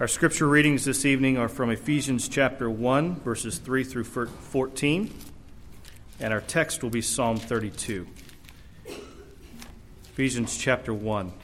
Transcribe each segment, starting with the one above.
Our scripture readings this evening are from Ephesians chapter 1, verses 3 through 14, and our text will be Psalm 32. Ephesians chapter 1.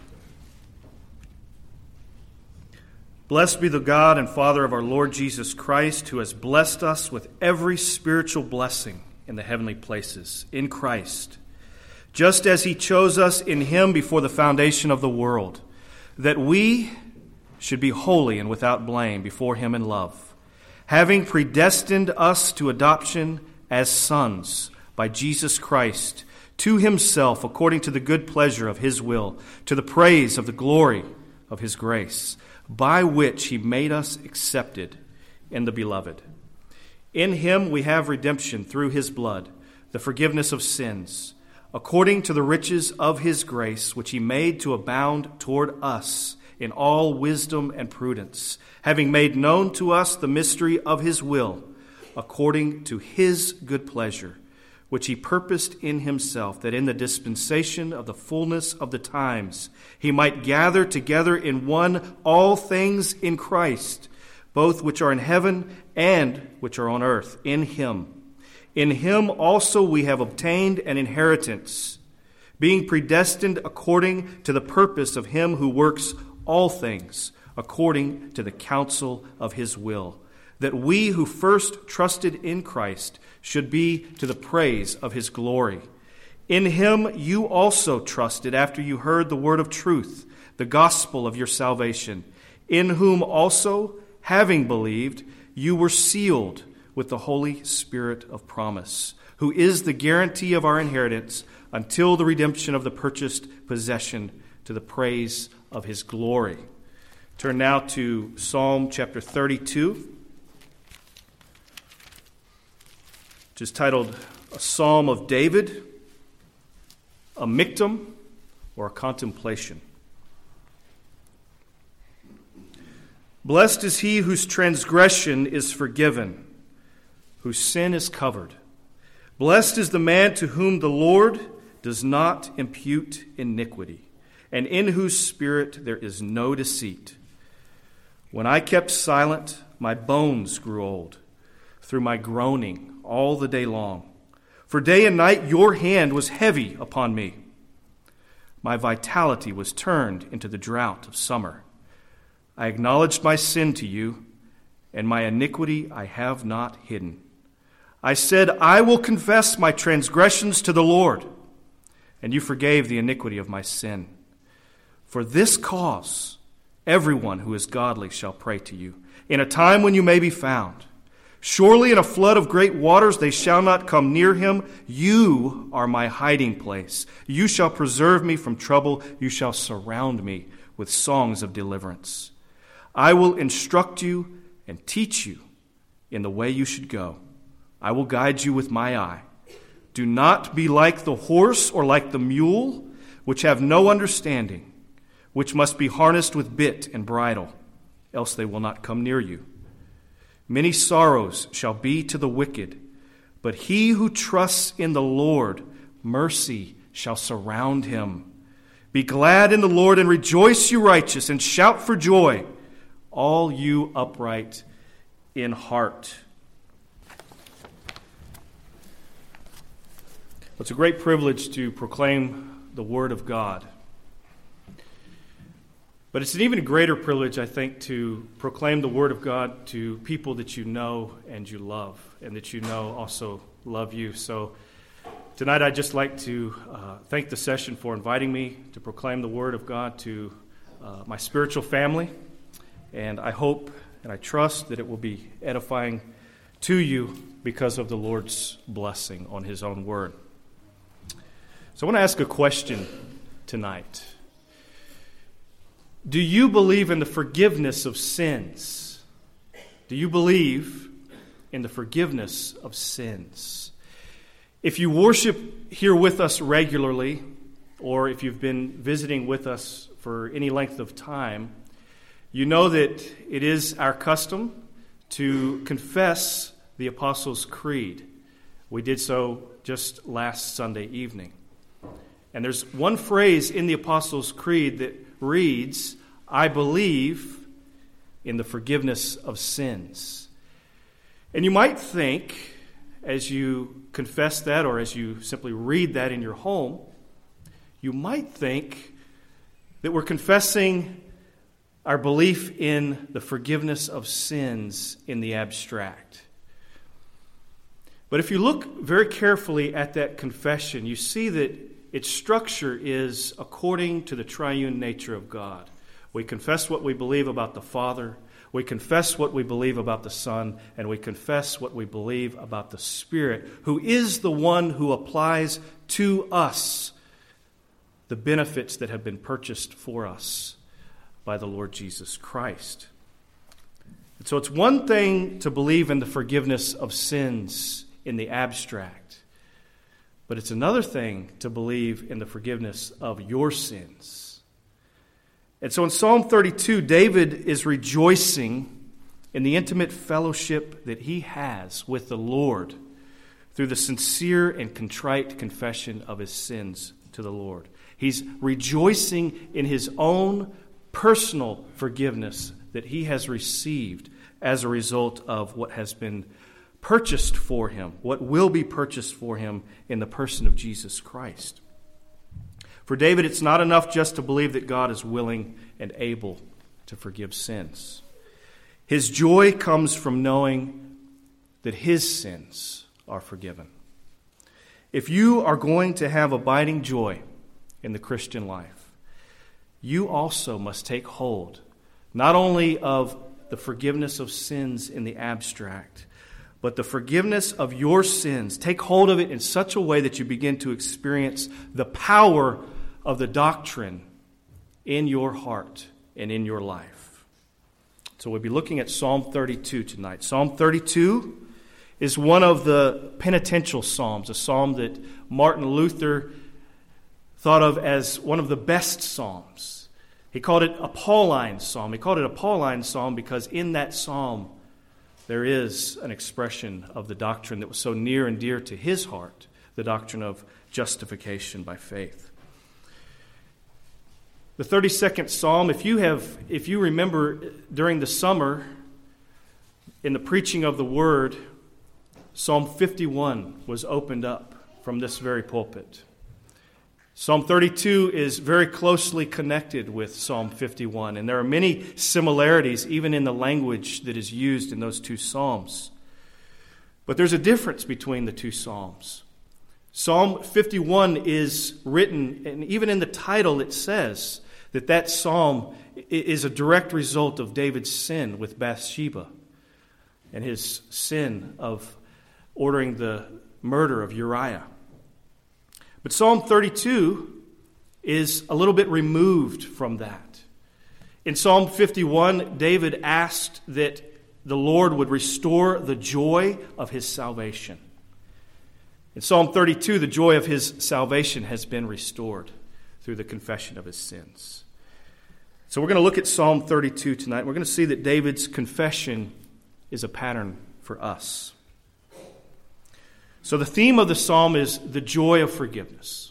Blessed be the God and Father of our Lord Jesus Christ, who has blessed us with every spiritual blessing in the heavenly places, in Christ, just as he chose us in him before the foundation of the world, that we should be holy and without blame before him in love, having predestined us to adoption as sons by Jesus Christ, to himself according to the good pleasure of his will, to the praise of the glory of his grace, by which he made us accepted in the Beloved. In him we have redemption through his blood, the forgiveness of sins, according to the riches of his grace, which he made to abound toward us in all wisdom and prudence, having made known to us the mystery of his will, according to his good pleasure, which he purposed in himself, that in the dispensation of the fullness of the times he might gather together in one all things in Christ, both which are in heaven and which are on earth, in him. In him also we have obtained an inheritance, being predestined according to the purpose of him who works all things according to the counsel of his will, that we who first trusted in Christ should be to the praise of his glory. In him you also trusted after you heard the word of truth, the gospel of your salvation, in whom also, having believed, you were sealed with the Holy Spirit of promise, who is the guarantee of our inheritance until the redemption of the purchased possession, to the praise of his glory. Turn now to Psalm chapter 32, which is titled A Psalm of David, a Miktam, or a Contemplation. Blessed is he whose transgression is forgiven, whose sin is covered. Blessed is the man to whom the Lord does not impute iniquity, and in whose spirit there is no deceit. When I kept silent, my bones grew old, through my groaning all the day long. For day and night your hand was heavy upon me. My vitality was turned into the drought of summer. I acknowledged my sin to you, and my iniquity I have not hidden. I said, I will confess my transgressions to the Lord, and you forgave the iniquity of my sin. For this cause, everyone who is godly shall pray to you, in a time when you may be found. Surely in a flood of great waters they shall not come near him. You are my hiding place. You shall preserve me from trouble. You shall surround me with songs of deliverance. I will instruct you and teach you in the way you should go. I will guide you with my eye. Do not be like the horse or like the mule, which have no understanding, which must be harnessed with bit and bridle, else they will not come near you. Many sorrows shall be to the wicked, but he who trusts in the Lord, mercy shall surround him. Be glad in the Lord and rejoice, you righteous, and shout for joy, all you upright in heart. It's a great privilege to proclaim the Word of God. But it's an even greater privilege, I think, to proclaim the Word of God to people that you know and you love, and that you know also love you. So tonight I'd just like to thank the session for inviting me to proclaim the Word of God to my spiritual family. And I hope and I trust that it will be edifying to you because of the Lord's blessing on his own Word. So I want to ask a question tonight. Do you believe in the forgiveness of sins? Do you believe in the forgiveness of sins? If you worship here with us regularly, or if you've been visiting with us for any length of time, you know that it is our custom to confess the Apostles' Creed. We did so just last Sunday evening. And there's one phrase in the Apostles' Creed that reads, I believe in the forgiveness of sins. And you might think, as you confess that or as you simply read that in your home, you might think that we're confessing our belief in the forgiveness of sins in the abstract. But if you look very carefully at that confession, you see that its structure is according to the triune nature of God. We confess what we believe about the Father, we confess what we believe about the Son, and we confess what we believe about the Spirit, who is the one who applies to us the benefits that have been purchased for us by the Lord Jesus Christ. And so it's one thing to believe in the forgiveness of sins in the abstract, but it's another thing to believe in the forgiveness of your sins. And so in Psalm 32, David is rejoicing in the intimate fellowship that he has with the Lord through the sincere and contrite confession of his sins to the Lord. He's rejoicing in his own personal forgiveness that he has received as a result of what has been purchased for him, what will be purchased for him in the person of Jesus Christ. For David, it's not enough just to believe that God is willing and able to forgive sins. His joy comes from knowing that his sins are forgiven. If you are going to have abiding joy in the Christian life, you also must take hold not only of the forgiveness of sins in the abstract, but the forgiveness of your sins. Take hold of it in such a way that you begin to experience the power of the doctrine in your heart and in your life. So we'll be looking at Psalm 32 tonight. Psalm 32 is one of the penitential psalms, a psalm that Martin Luther thought of as one of the best psalms. He called it a Pauline psalm. He called it a Pauline psalm because in that psalm there is an expression of the doctrine that was so near and dear to his heart, the doctrine of justification by faith. The 32nd Psalm, if you remember during the summer in the preaching of the Word, Psalm 51 was opened up from this very pulpit. Psalm 32 is very closely connected with Psalm 51, and there are many similarities even in the language that is used in those two psalms. But there's a difference between the two psalms. Psalm 51 is written, and even in the title it says that psalm is a direct result of David's sin with Bathsheba and his sin of ordering the murder of Uriah. But Psalm 32 is a little bit removed from that. In Psalm 51, David asked that the Lord would restore the joy of his salvation. In Psalm 32, the joy of his salvation has been restored through the confession of his sins. So we're going to look at Psalm 32 tonight. We're going to see that David's confession is a pattern for us. So the theme of the psalm is the joy of forgiveness.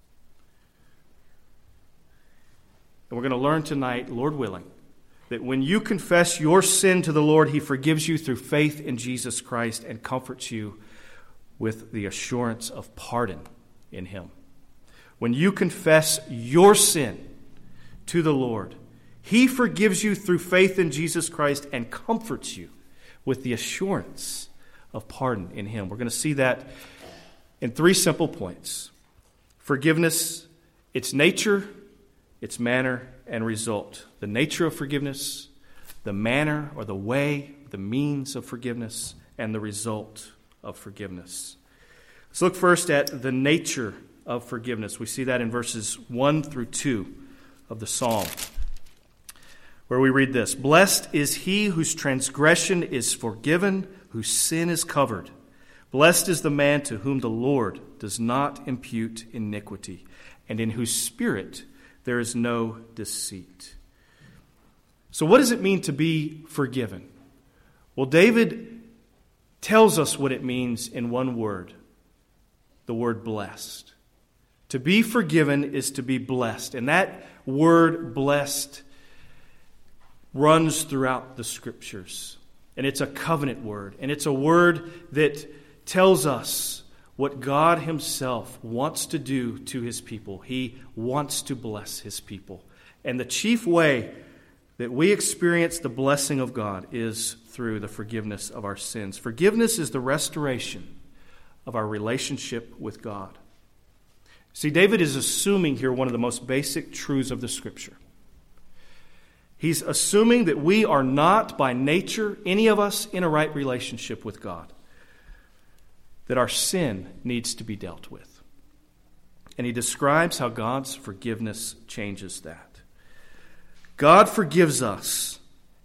And we're going to learn tonight, Lord willing, that when you confess your sin to the Lord, He forgives you through faith in Jesus Christ and comforts you with the assurance of pardon in Him. When you confess your sin to the Lord, He forgives you through faith in Jesus Christ and comforts you with the assurance of pardon in Him. We're going to see that in three simple points. Forgiveness, its nature, its manner, and result. The nature of forgiveness, the manner or the way, the means of forgiveness, and the result of forgiveness. Let's look first at the nature of forgiveness. We see that in verses 1 through 2 of the psalm, where we read this: "Blessed is he whose transgression is forgiven, whose sin is covered. Blessed is the man to whom the Lord does not impute iniquity, and in whose spirit there is no deceit." So what does it mean to be forgiven? Well, David tells us what it means in one word, the word blessed. To be forgiven is to be blessed. And that word blessed runs throughout the Scriptures. And it's a covenant word. And it's a word that tells us what God himself wants to do to his people. He wants to bless his people. And the chief way that we experience the blessing of God is through the forgiveness of our sins. Forgiveness is the restoration of our relationship with God. See, David is assuming here one of the most basic truths of the Scripture. He's assuming that we are not by nature, any of us, in a right relationship with God. That our sin needs to be dealt with. And he describes how God's forgiveness changes that. God forgives us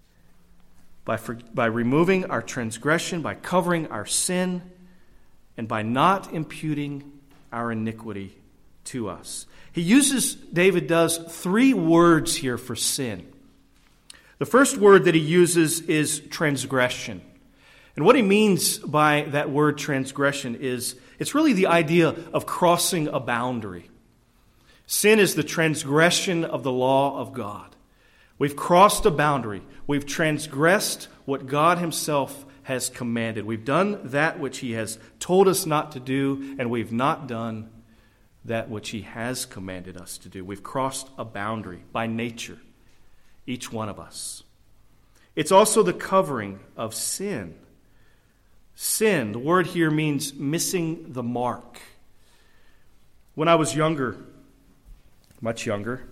by removing our transgression, by covering our sin, and by not imputing our iniquity to us. David does 3 words here for sin. The first word that he uses is transgression. And what he means by that word transgression is, it's really the idea of crossing a boundary. Sin is the transgression of the law of God. We've crossed a boundary. We've transgressed what God himself has commanded. We've done that which he has told us not to do, and we've not done that which he has commanded us to do. We've crossed a boundary by nature, each one of us. It's also the covering of sin. Sin, the word here means missing the mark. When I was younger, much younger,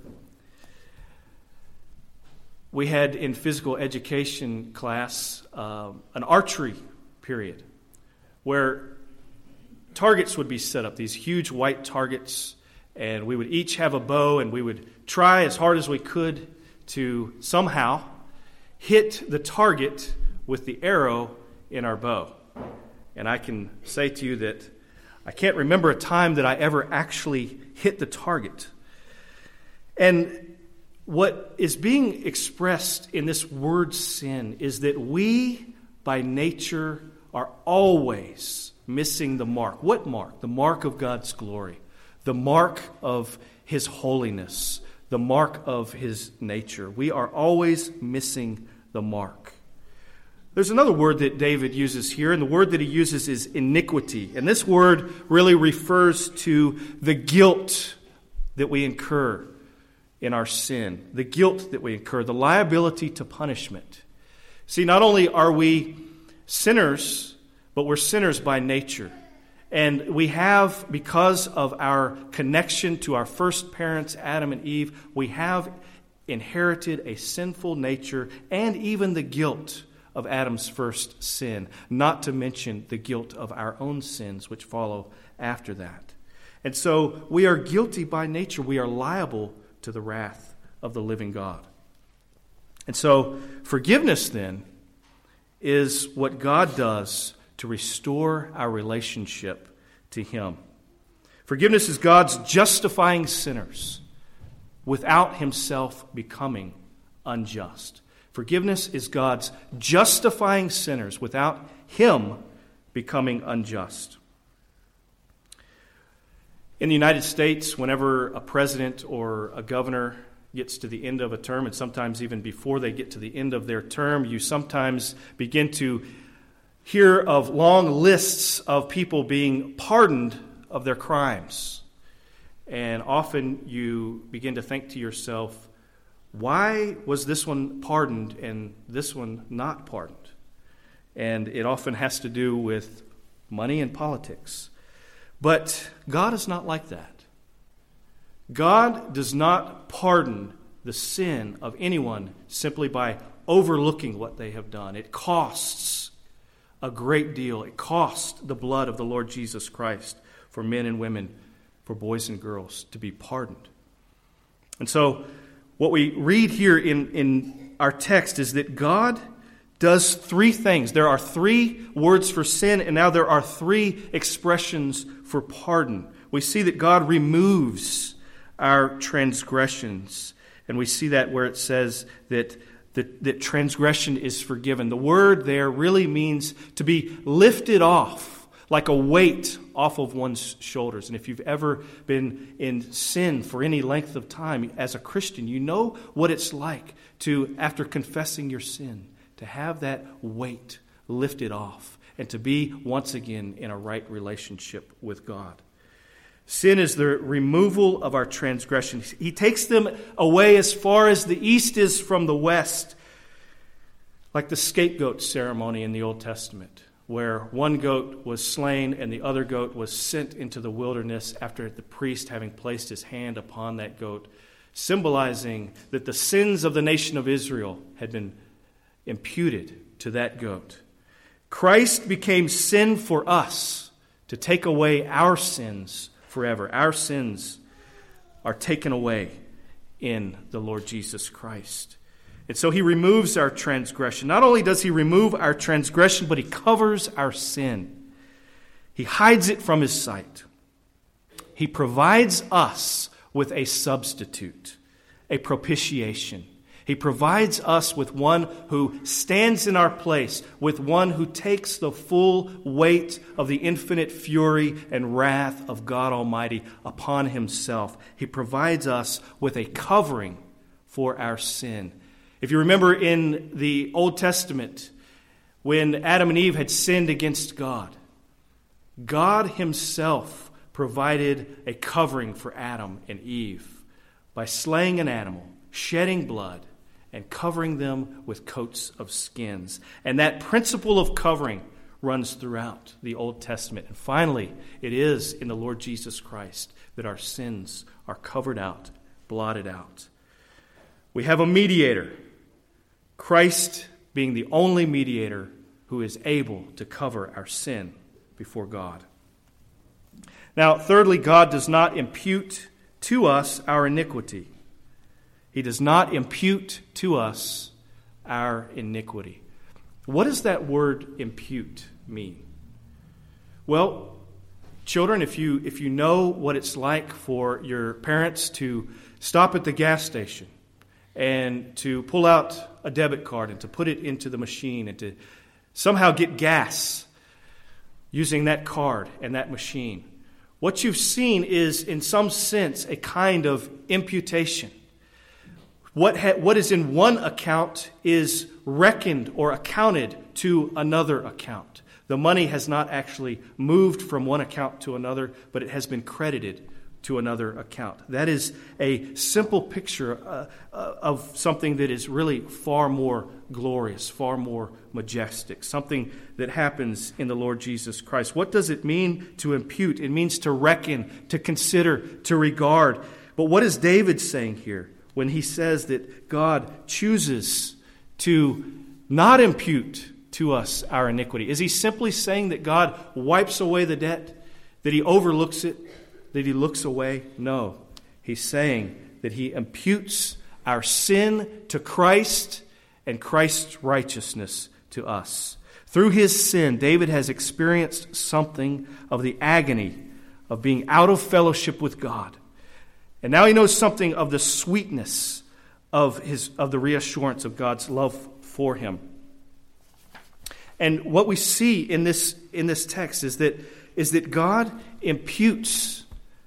we had in physical education class an archery period where targets would be set up, these huge white targets, and we would each have a bow, and we would try as hard as we could to somehow hit the target with the arrow in our bow. And I can say to you that I can't remember a time that I ever actually hit the target. And what is being expressed in this word sin is that we, by nature, are always missing the mark. What mark? The mark of God's glory. The mark of his holiness. The mark of his nature. We are always missing the mark. There's another word that David uses here, and the word that he uses is iniquity. And this word really refers to the guilt that we incur in our sin. The guilt that we incur, the liability to punishment. See, not only are we sinners, but we're sinners by nature. And we have, because of our connection to our first parents, Adam and Eve, we have inherited a sinful nature and even the guilt of Adam's first sin, not to mention the guilt of our own sins which follow after that. And so we are guilty by nature. We are liable to the wrath of the living God. And so forgiveness then is what God does to restore our relationship to him. Forgiveness is God's justifying sinners without himself becoming unjust. Forgiveness is God's justifying sinners without him becoming unjust. In the United States, whenever a president or a governor gets to the end of a term, and sometimes even before they get to the end of their term, you sometimes begin to hear of long lists of people being pardoned of their crimes. And often you begin to think to yourself, why was this one pardoned and this one not pardoned? And it often has to do with money and politics. But God is not like that. God does not pardon the sin of anyone simply by overlooking what they have done. It costs a great deal. It cost the blood of the Lord Jesus Christ for men and women, for boys and girls to be pardoned. And so what we read here in our text is that God does 3 things. There are 3 words for sin, and now there are 3 expressions for pardon. We see that God removes our transgressions, and we see that where it says that transgression is forgiven. The word there really means to be lifted off, like a weight off of one's shoulders. And if you've ever been in sin for any length of time as a Christian, you know what it's like to, after confessing your sin, to have that weight lifted off and to be once again in a right relationship with God. Sin is the removal of our transgressions. He takes them away as far as the east is from the west, like the scapegoat ceremony in the Old Testament, where one goat was slain and the other goat was sent into the wilderness after the priest having placed his hand upon that goat, symbolizing that the sins of the nation of Israel had been imputed to that goat. Christ became sin for us to take away our sins forever. Our sins are taken away in the Lord Jesus Christ. And so he removes our transgression. Not only does he remove our transgression, but he covers our sin. He hides it from his sight. He provides us with a substitute, a propitiation. He provides us with one who stands in our place, with one who takes the full weight of the infinite fury and wrath of God Almighty upon himself. He provides us with a covering for our sin. If you remember in the Old Testament, when Adam and Eve had sinned against God, God himself provided a covering for Adam and Eve by slaying an animal, shedding blood, and covering them with coats of skins. And that principle of covering runs throughout the Old Testament. And finally, it is in the Lord Jesus Christ that our sins are covered out, blotted out. We have a mediator, Christ being the only mediator who is able to cover our sin before God. Now, thirdly, God does not impute to us our iniquity. He does not impute to us our iniquity. What does that word impute mean? Well, children, if you know what it's like for your parents to stop at the gas station and to pull out a debit card and to put it into the machine and to somehow get gas using that card and that machine, what you've seen is, in some sense, a kind of imputation. What is in one account is reckoned or accounted to another account. The money has not actually moved from one account to another, but it has been credited to another account. That is a simple picture of something that is really far more glorious, far more majestic, something that happens in the Lord Jesus Christ. What does it mean to impute? It means to reckon, to consider, to regard. But what is David saying here when he says that God chooses to not impute to us our iniquity? Is he simply saying that God wipes away the debt, that he overlooks it, that he looks away? No. He's saying that he imputes our sin to Christ and Christ's righteousness to us. Through his sin, David has experienced something of the agony of being out of fellowship with God. And now he knows something of the sweetness of the reassurance of God's love for him. And what we see in this text is that God imputes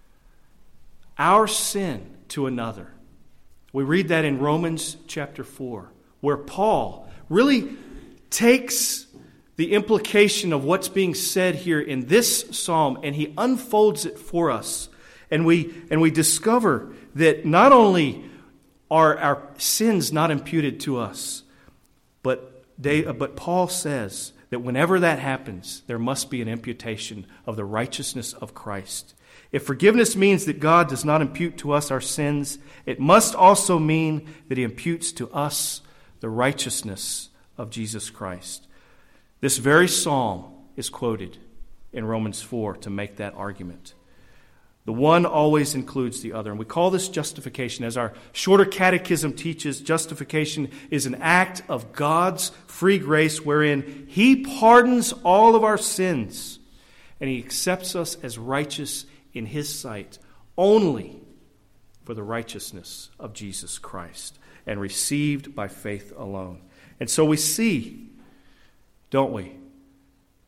our sin to another. We read that in Romans chapter 4, where Paul really takes the implication of what's being said here in this psalm and he unfolds it for us. And we discover that not only are our sins not imputed to us, but Paul says that whenever that happens, there must be an imputation of the righteousness of Christ. If forgiveness means that God does not impute to us our sins, it must also mean that he imputes to us the righteousness of Jesus Christ. This very psalm is quoted in Romans 4 to make that argument. The one always includes the other. And we call this justification. As our shorter catechism teaches, justification is an act of God's free grace wherein he pardons all of our sins and he accepts us as righteous in his sight only for the righteousness of Jesus Christ and received by faith alone. And so we see, don't we,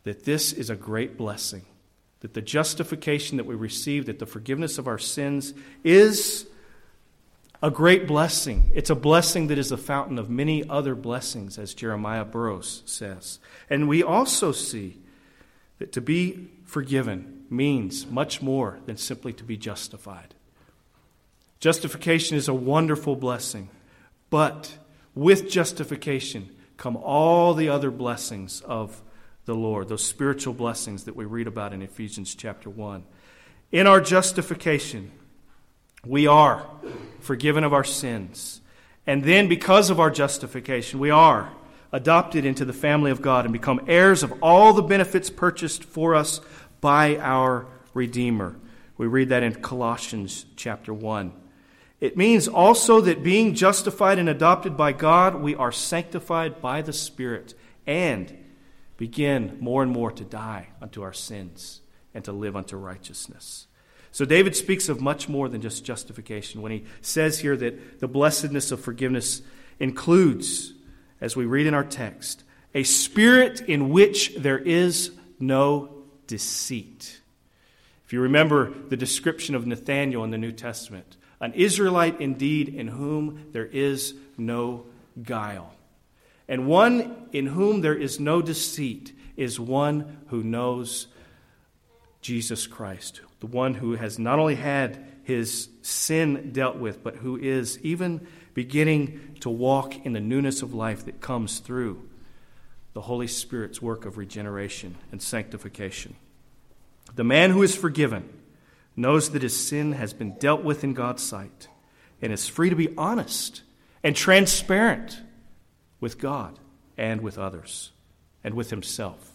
that this is a great blessing, that the justification that we receive, that the forgiveness of our sins is a great blessing. It's a blessing that is the fountain of many other blessings, as Jeremiah Burroughs says. And we also see that to be forgiven means much more than simply to be justified. Justification is a wonderful blessing, but with justification come all the other blessings of the Lord, those spiritual blessings that we read about in Ephesians chapter 1. In our justification, we are forgiven of our sins. And then because of our justification, we are adopted into the family of God and become heirs of all the benefits purchased for us by our Redeemer. We read that in Colossians chapter 1. It means also that being justified and adopted by God, we are sanctified by the Spirit and begin more and more to die unto our sins and to live unto righteousness. So David speaks of much more than just justification when he says here that the blessedness of forgiveness includes, as we read in our text, a spirit in which there is no deceit. If you remember the description of Nathanael in the New Testament, an Israelite indeed in whom there is no guile. And one in whom there is no deceit is one who knows Jesus Christ, the one who has not only had his sin dealt with, but who is even beginning to walk in the newness of life that comes through the Holy Spirit's work of regeneration and sanctification. The man who is forgiven knows that his sin has been dealt with in God's sight and is free to be honest and transparent with God and with others and with himself.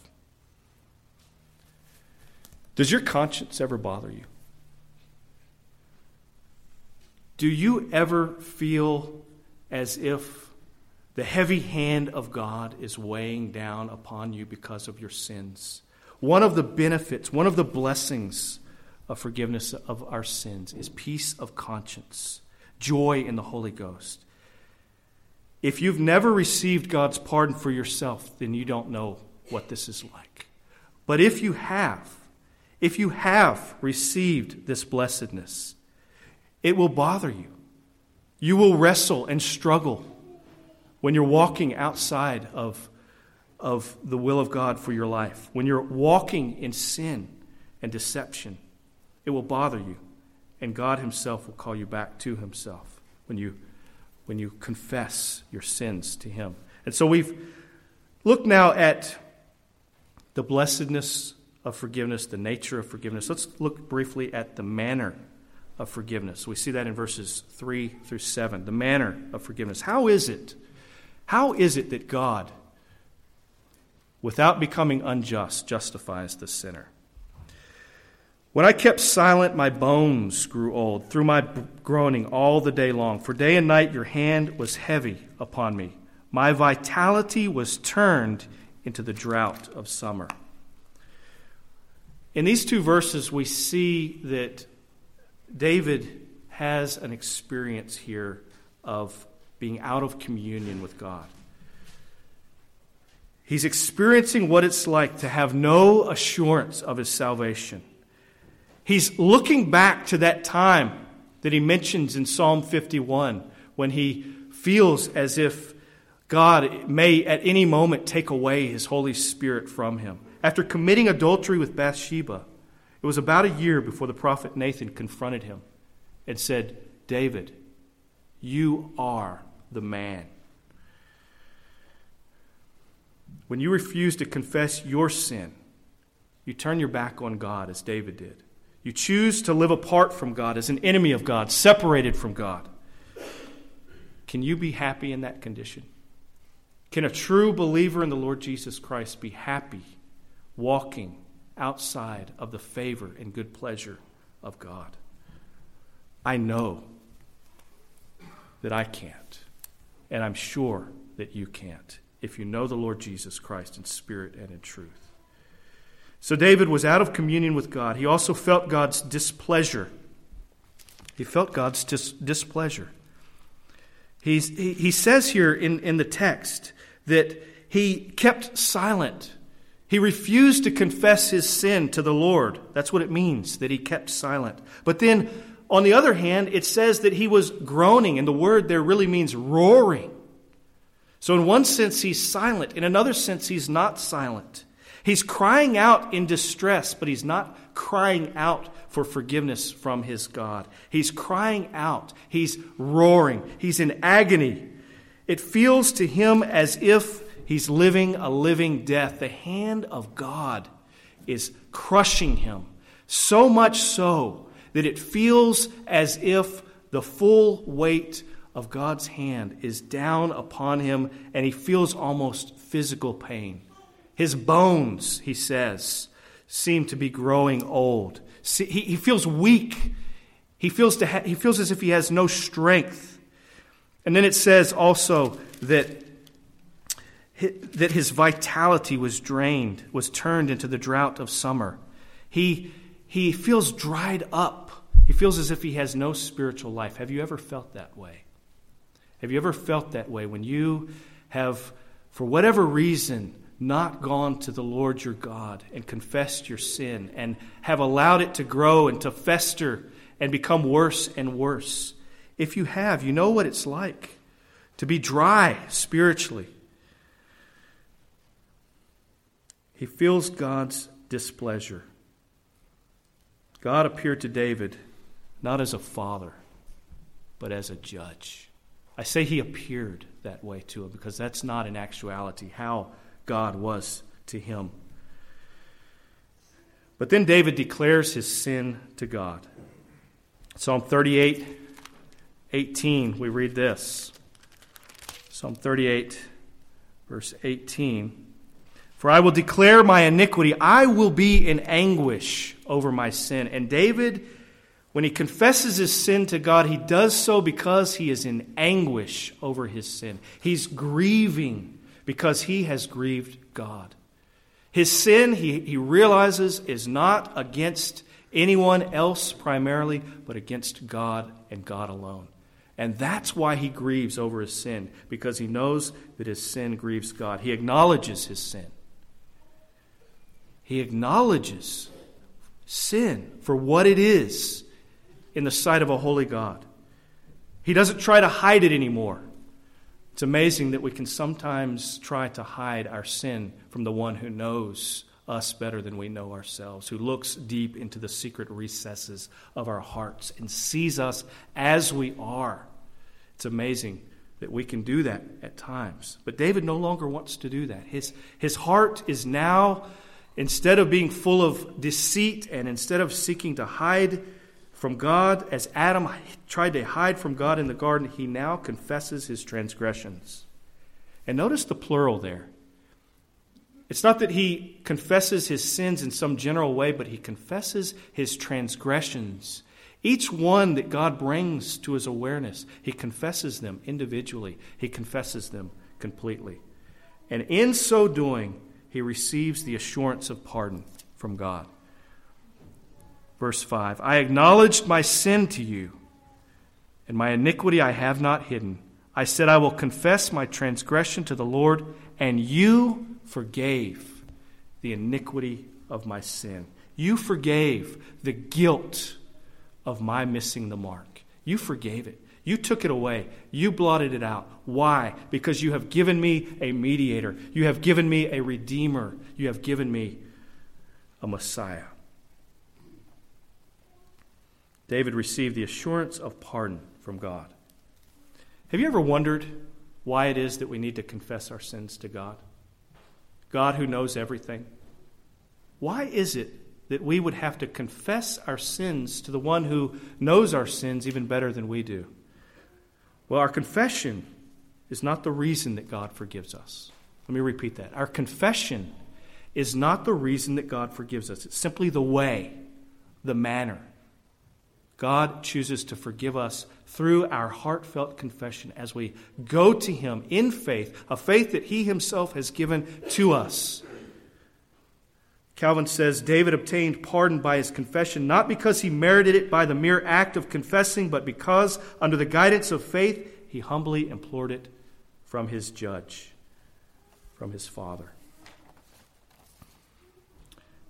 Does your conscience ever bother you? Do you ever feel as if the heavy hand of God is weighing down upon you because of your sins? One of the benefits, one of the blessings of forgiveness of our sins is peace of conscience, joy in the Holy Ghost. If you've never received God's pardon for yourself, then you don't know what this is like. But if you have received this blessedness, it will bother you. You will wrestle and struggle when you're walking outside of the will of God for your life. When you're walking in sin and deception, it will bother you. And God himself will call you back to himself when you confess your sins to him. And so we've looked now at the blessedness of forgiveness, the nature of forgiveness. Let's look briefly at the manner of forgiveness. We see that in verses 3 through 7. The manner of forgiveness. How is it that God, without becoming unjust, justifies the sinner? When I kept silent, my bones grew old through my groaning all the day long. For day and night your hand was heavy upon me. My vitality was turned into the drought of summer. In these two verses, we see that David has an experience here of being out of communion with God. He's experiencing what it's like to have no assurance of his salvation. He's looking back to that time that he mentions in Psalm 51 when he feels as if God may at any moment take away his Holy Spirit from him. After committing adultery with Bathsheba, it was about a year before the prophet Nathan confronted him and said, David, you are the man. When you refuse to confess your sin, you turn your back on God as David did. You choose to live apart from God as an enemy of God, separated from God. Can you be happy in that condition? Can a true believer in the Lord Jesus Christ be happy walking outside of the favor and good pleasure of God? I know that I can't, and I'm sure that you can't if you know the Lord Jesus Christ in spirit and in truth. So David was out of communion with God. He also felt God's displeasure. He felt God's displeasure. He says here in the text that he kept silent. He refused to confess his sin to the Lord. That's what it means, that he kept silent. But then, on the other hand, it says that he was groaning, and the word there really means roaring. So in one sense, he's silent. In another sense, he's not silent. He's crying out in distress, but he's not crying out for forgiveness from his God. He's crying out. He's roaring. He's in agony. It feels to him as if he's living a living death. The hand of God is crushing him, so much so that it feels as if the full weight of God's hand is down upon him, and he feels almost physical pain. His bones, he says, seem to be growing old. He feels weak. He feels as if he has no strength. And then it says also that his vitality was drained, was turned into the drought of summer. He feels dried up. He feels as if he has no spiritual life. Have you ever felt that way? Have you ever felt that way when you have, for whatever reason, not gone to the Lord your God and confessed your sin and have allowed it to grow and to fester and become worse and worse? If you have, you know what it's like to be dry spiritually. He feels God's displeasure. God appeared to David not as a father, but as a judge. I say he appeared that way to him because that's not in actuality how God was to him. But then David declares his sin to God. Psalm 38:18, we read this. Psalm 38, verse 18. For I will declare my iniquity. I will be in anguish over my sin. And David, when he confesses his sin to God, he does so because he is in anguish over his sin. He's grieving because he has grieved God. His sin, he realizes, is not against anyone else primarily, but against God and God alone. And that's why he grieves over his sin, because he knows that his sin grieves God. He acknowledges his sin. He acknowledges sin for what it is in the sight of a holy God. He doesn't try to hide it anymore. It's amazing that we can sometimes try to hide our sin from the one who knows us better than we know ourselves, who looks deep into the secret recesses of our hearts and sees us as we are. It's amazing that we can do that at times. But David no longer wants to do that. His heart is now, instead of being full of deceit and instead of seeking to hide from God, as Adam tried to hide from God in the garden, he now confesses his transgressions. And notice the plural there. It's not that he confesses his sins in some general way, but he confesses his transgressions. Each one that God brings to his awareness, he confesses them individually. He confesses them completely. And in so doing, he receives the assurance of pardon from God. Verse 5, I acknowledged my sin to you, and my iniquity I have not hidden. I said, I will confess my transgression to the Lord, and you forgave the iniquity of my sin. You forgave the guilt of my missing the mark. You forgave it. You took it away. You blotted it out. Why? Because you have given me a mediator. You have given me a redeemer. You have given me a Messiah. David received the assurance of pardon from God. Have you ever wondered why it is that we need to confess our sins to God? God who knows everything. Why is it that we would have to confess our sins to the one who knows our sins even better than we do? Well, our confession is not the reason that God forgives us. Let me repeat that. Our confession is not the reason that God forgives us. It's simply the way, the manner. God chooses to forgive us through our heartfelt confession as we go to Him in faith, a faith that He Himself has given to us. Calvin says, David obtained pardon by his confession, not because he merited it by the mere act of confessing, but because, under the guidance of faith, he humbly implored it from his judge, from his Father.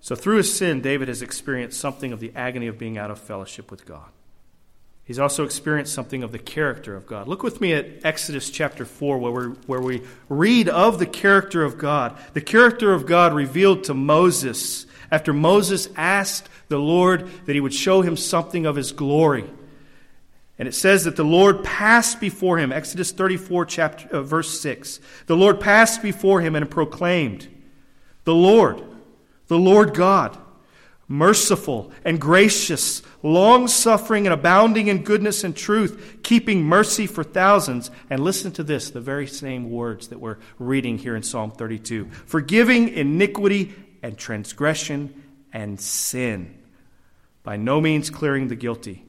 So through his sin, David has experienced something of the agony of being out of fellowship with God. He's also experienced something of the character of God. Look with me at Exodus chapter 4, where we read of the character of God. The character of God revealed to Moses after Moses asked the Lord that he would show him something of his glory. And it says that the Lord passed before him. Exodus 34, verse 6. The Lord passed before him and proclaimed, the Lord God, merciful and gracious, long-suffering and abounding in goodness and truth, keeping mercy for thousands. And listen to this, the very same words that we're reading here in Psalm 32. Forgiving iniquity and transgression and sin, by no means clearing the guilty,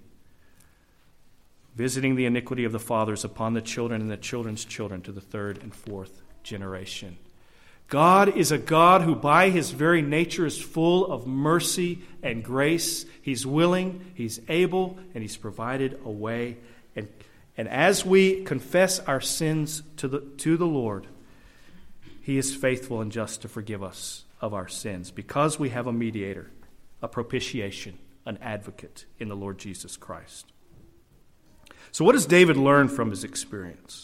visiting the iniquity of the fathers upon the children and the children's children to the third and fourth generation. God is a God who by his very nature is full of mercy and grace. He's willing, he's able, and he's provided a way. And as we confess our sins to the Lord, he is faithful and just to forgive us of our sins because we have a mediator, a propitiation, an advocate in the Lord Jesus Christ. So what does David learn from his experience?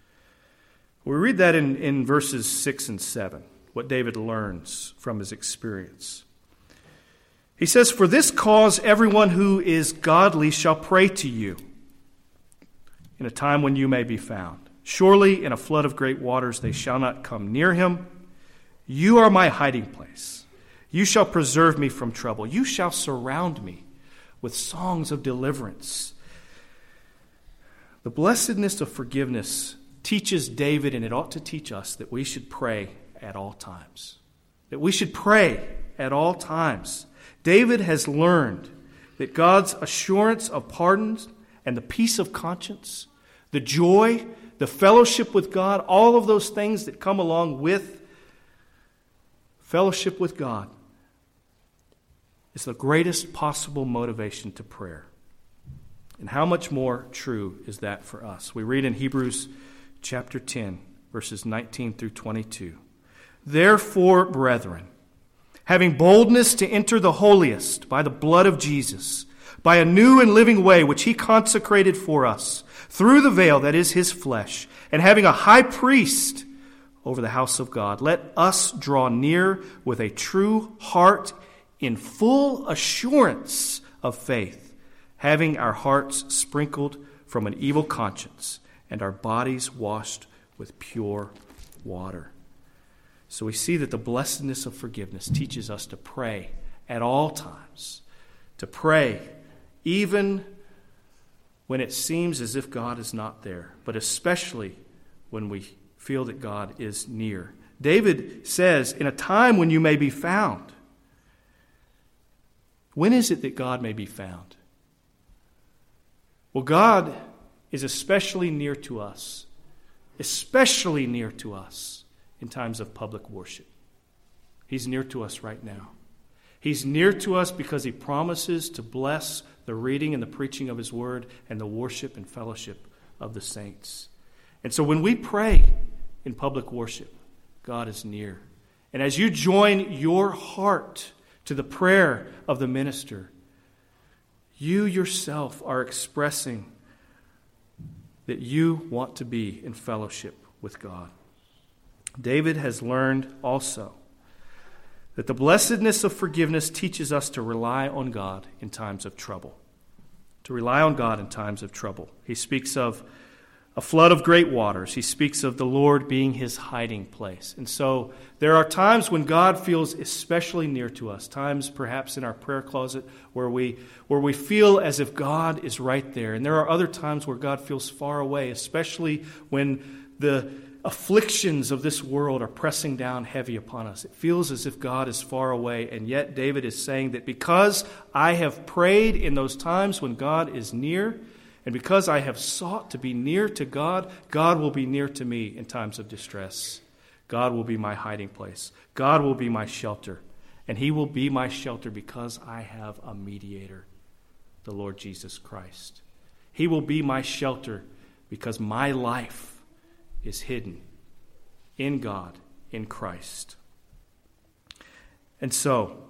We read that in verses 6 and 7, what David learns from his experience. He says, "For this cause everyone who is godly shall pray to you in a time when you may be found. Surely in a flood of great waters they shall not come near him. You are my hiding place. You shall preserve me from trouble. You shall surround me with songs of deliverance." The blessedness of forgiveness teaches David, and it ought to teach us, that we should pray at all times. That we should pray at all times. David has learned that God's assurance of pardons and the peace of conscience, the joy, the fellowship with God, all of those things that come along with fellowship with God, is the greatest possible motivation to prayer. And how much more true is that for us? We read in Hebrews chapter 10, verses 19 through 22. "Therefore, brethren, having boldness to enter the holiest by the blood of Jesus, by a new and living way which he consecrated for us, through the veil that is his flesh, and having a high priest over the house of God, let us draw near with a true heart in full assurance of faith, having our hearts sprinkled from an evil conscience and our bodies washed with pure water." So we see that the blessedness of forgiveness teaches us to pray at all times, to pray even when it seems as if God is not there, but especially when we feel that God is near. David says, in a time when you may be found. When is it that God may be found? Well, God is especially near to us in times of public worship. He's near to us right now. He's near to us because he promises to bless the reading and the preaching of his word and the worship and fellowship of the saints. And so when we pray in public worship, God is near. And as you join your heart to the prayer of the minister, you yourself are expressing that you want to be in fellowship with God. David has learned also that the blessedness of forgiveness teaches us to rely on God in times of trouble. To rely on God in times of trouble. He speaks of a flood of great waters. He speaks of the Lord being his hiding place. And so there are times when God feels especially near to us, times perhaps in our prayer closet where we feel as if God is right there. And there are other times where God feels far away, especially when the afflictions of this world are pressing down heavy upon us. It feels as if God is far away, and yet David is saying that because I have prayed in those times when God is near, and because I have sought to be near to God, God will be near to me in times of distress. God will be my hiding place. God will be my shelter. And he will be my shelter because I have a mediator, the Lord Jesus Christ. He will be my shelter because my life is hidden in God, in Christ. And so,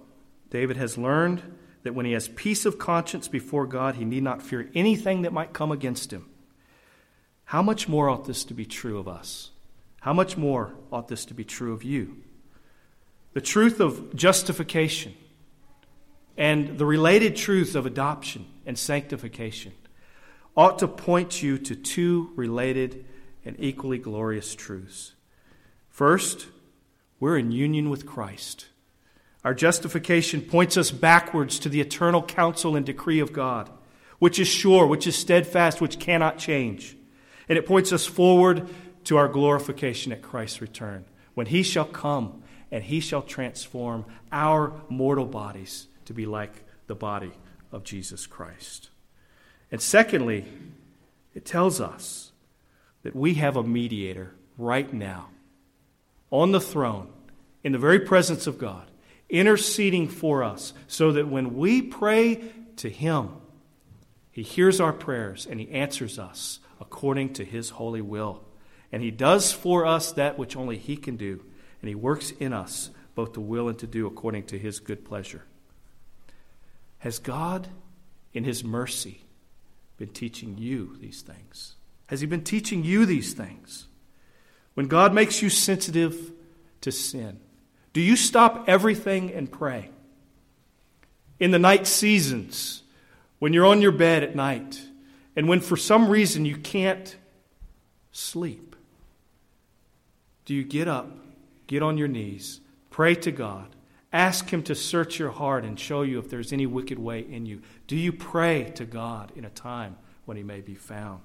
David has learned that when he has peace of conscience before God, he need not fear anything that might come against him. How much more ought this to be true of us? How much more ought this to be true of you? The truth of justification and the related truth of adoption and sanctification ought to point you to two related and equally glorious truths. First, we're in union with Christ. Our justification points us backwards to the eternal counsel and decree of God, which is sure, which is steadfast, which cannot change. And it points us forward to our glorification at Christ's return, when he shall come and he shall transform our mortal bodies to be like the body of Jesus Christ. And secondly, it tells us that we have a mediator right now on the throne, in the very presence of God, interceding for us, so that when we pray to him, he hears our prayers and he answers us according to his holy will. And he does for us that which only he can do. And he works in us both to will and to do according to his good pleasure. Has God, in his mercy, been teaching you these things? Has he been teaching you these things? When God makes you sensitive to sin, do you stop everything and pray? In the night seasons, when you're on your bed at night, and when for some reason you can't sleep, do you get up, get on your knees, pray to God, ask him to search your heart and show you if there's any wicked way in you? Do you pray to God in a time when he may be found?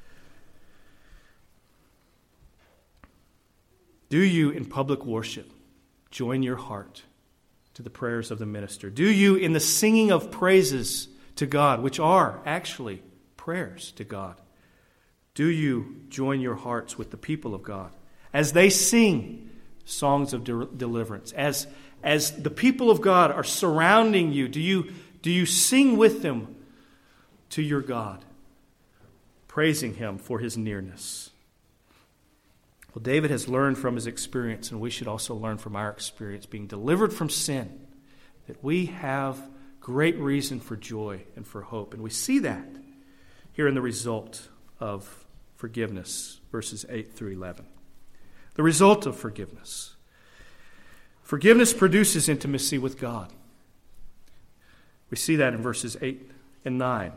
Do you, in public worship, join your heart to the prayers of the minister? Do you, in the singing of praises to God, which are actually prayers to God, do you join your hearts with the people of God as they sing songs of deliverance? As the people of God are surrounding you, do you sing with them to your God, praising him for his nearness? Well, David has learned from his experience, and we should also learn from our experience, being delivered from sin, that we have great reason for joy and for hope. And we see that here in the result of forgiveness, verses 8 through 11. The result of forgiveness. Forgiveness produces intimacy with God. We see that in verses 8 and 9.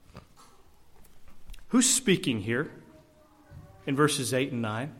Who's speaking here in verses 8 and 9?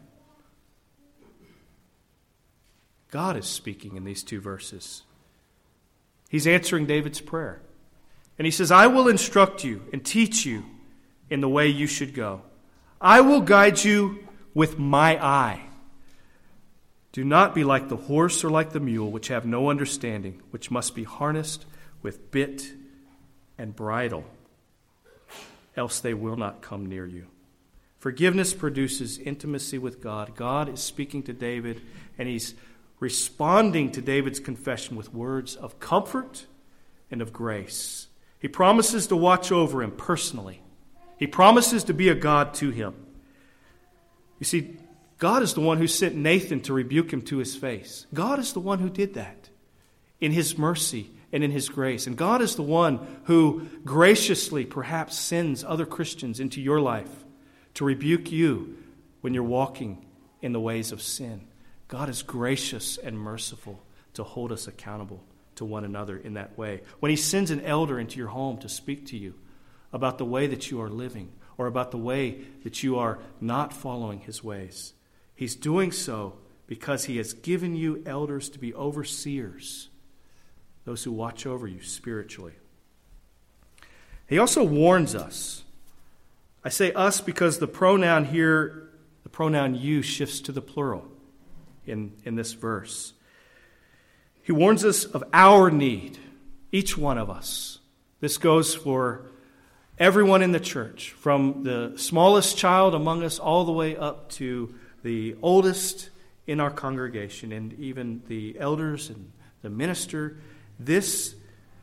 God is speaking in these two verses. He's answering David's prayer. And he says, I will instruct you and teach you in the way you should go. I will guide you with my eye. Do not be like the horse or like the mule, which have no understanding, which must be harnessed with bit and bridle, else they will not come near you. Forgiveness produces intimacy with God. God is speaking to David, and he's responding to David's confession with words of comfort and of grace. He promises to watch over him personally. He promises to be a God to him. You see, God is the one who sent Nathan to rebuke him to his face. God is the one who did that in his mercy and in his grace. And God is the one who graciously perhaps sends other Christians into your life to rebuke you when you're walking in the ways of sin. God is gracious and merciful to hold us accountable to one another in that way. When he sends an elder into your home to speak to you about the way that you are living or about the way that you are not following his ways, he's doing so because he has given you elders to be overseers, those who watch over you spiritually. He also warns us. I say us because the pronoun here, the pronoun you, shifts to the plural in this verse. He warns us of our need, each one of us. This goes for everyone in the church, from the smallest child among us all the way up to the oldest in our congregation, and even the elders and the minister. This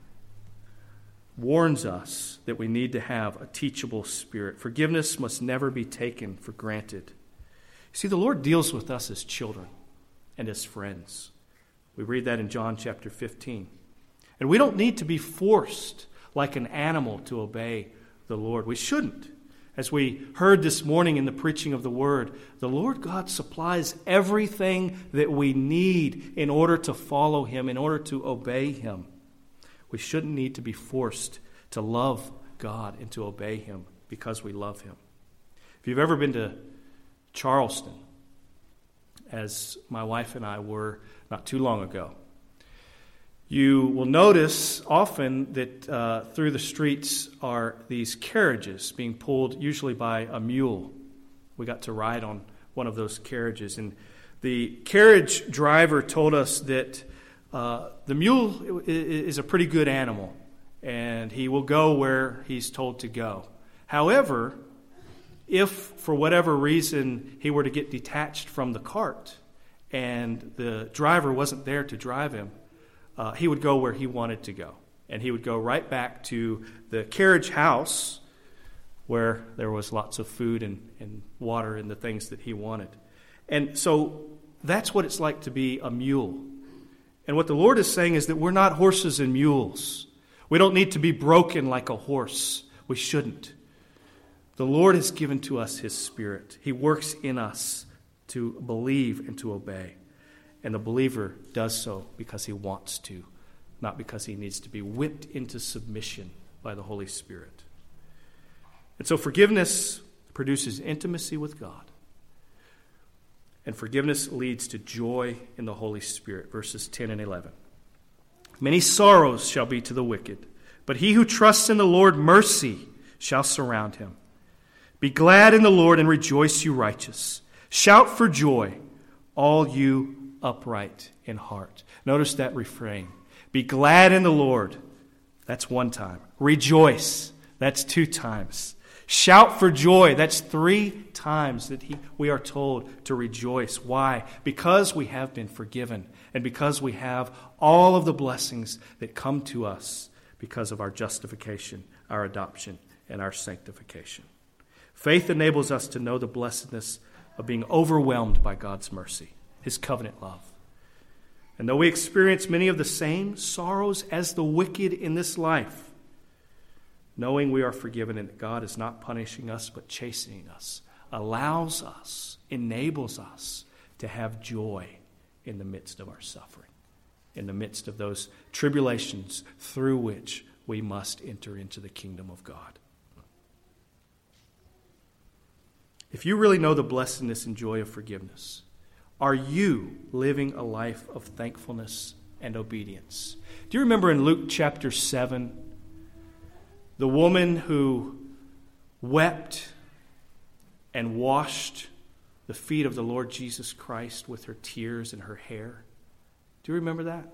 warns us that we need to have a teachable spirit. Forgiveness must never be taken for granted. See, the Lord deals with us as children and as friends. We read that in John chapter 15. And we don't need to be forced like an animal to obey the Lord. We shouldn't. As we heard this morning in the preaching of the Word, the Lord God supplies everything that we need in order to follow Him, in order to obey Him. We shouldn't need to be forced to love God and to obey Him because we love Him. If you've ever been to Charleston, as my wife and I were not too long ago, you will notice often that through the streets are these carriages being pulled usually by a mule. We got to ride on one of those carriages, and the carriage driver told us that the mule is a pretty good animal, and he will go where he's told to go. However, if for whatever reason he were to get detached from the cart and the driver wasn't there to drive him, he would go where he wanted to go. And he would go right back to the carriage house where there was lots of food and water and the things that he wanted. And so that's what it's like to be a mule. And what the Lord is saying is that we're not horses and mules. We don't need to be broken like a horse. We shouldn't. The Lord has given to us His Spirit. He works in us to believe and to obey. And the believer does so because he wants to, not because he needs to be whipped into submission by the Holy Spirit. And so forgiveness produces intimacy with God. And forgiveness leads to joy in the Holy Spirit. Verses 10 and 11. Many sorrows shall be to the wicked, but he who trusts in the Lord, mercy shall surround him. Be glad in the Lord and rejoice, you righteous. Shout for joy, all you upright in heart. Notice that refrain. Be glad in the Lord. That's one time. Rejoice. That's 2 times. Shout for joy. That's 3 times that we are told to rejoice. Why? Because we have been forgiven and because we have all of the blessings that come to us because of our justification, our adoption, and our sanctification. Faith enables us to know the blessedness of being overwhelmed by God's mercy, His covenant love. And though we experience many of the same sorrows as the wicked in this life, knowing we are forgiven and that God is not punishing us but chastening us, allows us, enables us to have joy in the midst of our suffering, in the midst of those tribulations through which we must enter into the kingdom of God. If you really know the blessedness and joy of forgiveness, are you living a life of thankfulness and obedience? Do you remember in Luke chapter 7, the woman who wept and washed the feet of the Lord Jesus Christ with her tears and her hair? Do you remember that?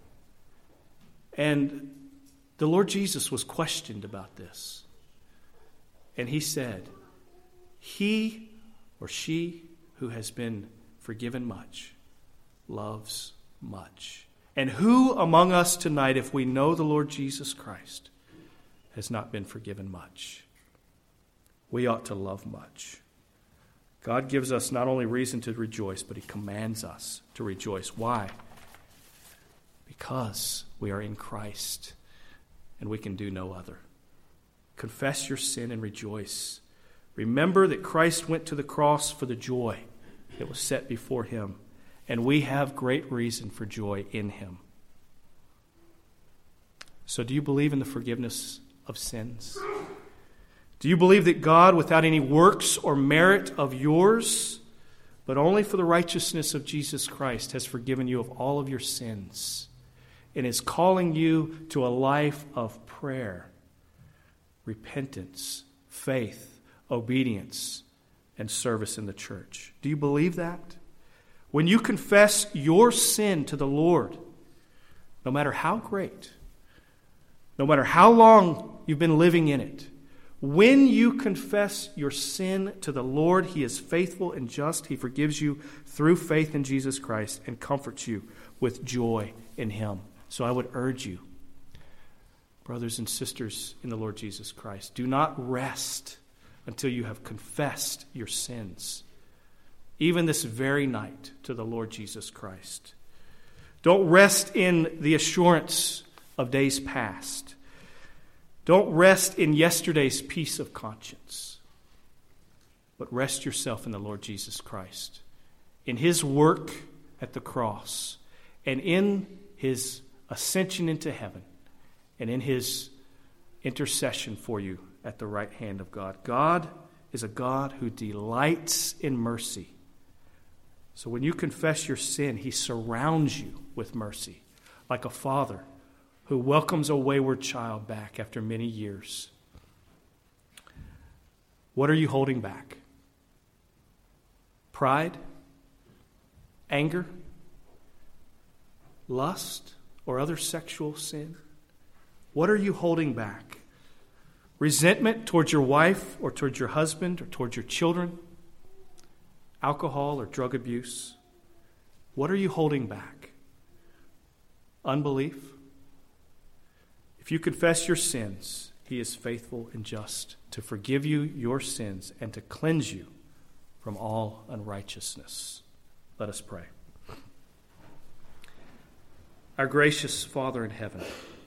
And the Lord Jesus was questioned about this. And He said, he or she who has been forgiven much loves much. And who among us tonight, if we know the Lord Jesus Christ, has not been forgiven much? We ought to love much. God gives us not only reason to rejoice, but He commands us to rejoice. Why? Because we are in Christ and we can do no other. Confess your sin and rejoice. Remember that Christ went to the cross for the joy that was set before Him, and we have great reason for joy in Him. So do you believe in the forgiveness of sins? Do you believe that God, without any works or merit of yours, but only for the righteousness of Jesus Christ, has forgiven you of all of your sins and is calling you to a life of prayer, repentance, faith, obedience, and service in the church? Do you believe that? When you confess your sin to the Lord, no matter how great, no matter how long you've been living in it, when you confess your sin to the Lord, He is faithful and just. He forgives you through faith in Jesus Christ and comforts you with joy in Him. So I would urge you, brothers and sisters in the Lord Jesus Christ, do not rest until you have confessed your sins, even this very night, to the Lord Jesus Christ. Don't rest in the assurance of days past. Don't rest in yesterday's peace of conscience, but rest yourself in the Lord Jesus Christ, in His work at the cross, and in His ascension into heaven, and in His intercession for you at the right hand of God. God is a God who delights in mercy. So when you confess your sin, He surrounds you with mercy, like a father who welcomes a wayward child back after many years. What are you holding back? Pride? Anger? Lust? Or other sexual sin? What are you holding back? Resentment towards your wife or towards your husband or towards your children? Alcohol or drug abuse? What are you holding back? Unbelief? If you confess your sins, He is faithful and just to forgive you your sins and to cleanse you from all unrighteousness. Let us pray. Our gracious Father in heaven,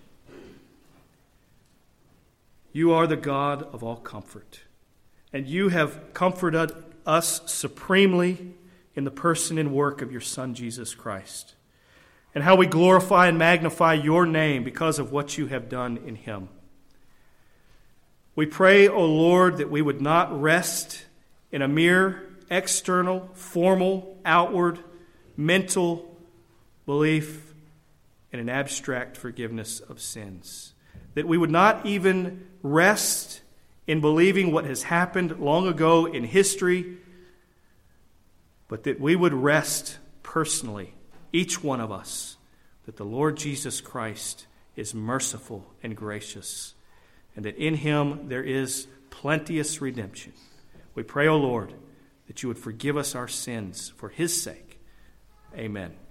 You are the God of all comfort, and You have comforted us supremely in the person and work of Your Son, Jesus Christ, and how we glorify and magnify Your name because of what You have done in Him. We pray, O Lord, that we would not rest in a mere external, formal, outward, mental belief in an abstract forgiveness of sins. That we would not even rest in believing what has happened long ago in history, but that we would rest personally, each one of us, that the Lord Jesus Christ is merciful and gracious, and that in Him there is plenteous redemption. We pray, O Lord, that You would forgive us our sins for His sake. Amen.